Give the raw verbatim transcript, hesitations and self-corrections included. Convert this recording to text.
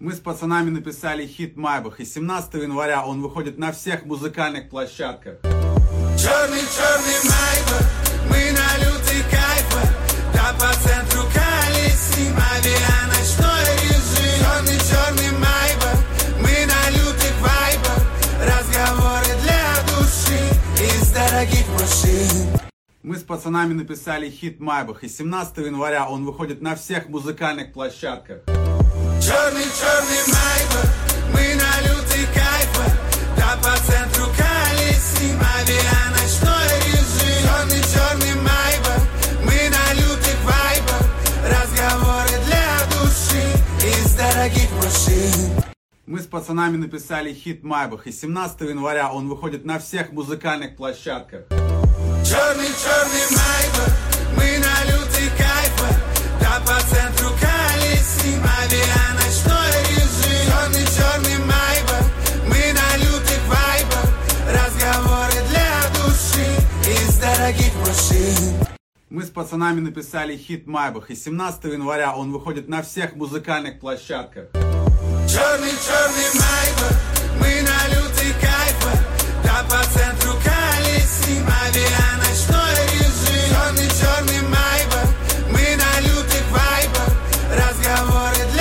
Мы с пацанами написали хит «Майбах», и семнадцатого января он выходит на всех музыкальных площадках. Черный, черный Майбах, мы на лютый кайфах, да по центру колесим, авианочной режим. Черный, черный Майбах, мы на лютых вайбах, разговоры для души из дорогих машин. Мы с пацанами написали хит «Майбах», и семнадцатого января он выходит на всех музыкальных площадках. Черный, черный Майбах, мы на лютый кайфах, да по центру колесим, авианочной режим. Черный, черный Майбах, мы на лютых вайбах, разговоры для души из дорогих машин. Мы с пацанами написали хит «Майбах», и семнадцатого января он выходит на всех музыкальных площадках. Черный, черный Майбах, мы на лютый кайфах, да по центру колесим, авианочной режим. Черный, черный Майбах, мы на лютых вайбах, разговоры для души из дорогих машин. Мы с пацанами написали хит «Майбах», и семнадцатого января он выходит на всех музыкальных площадках. Черный, черный Майбах, мы на лютый кайфах, да по центру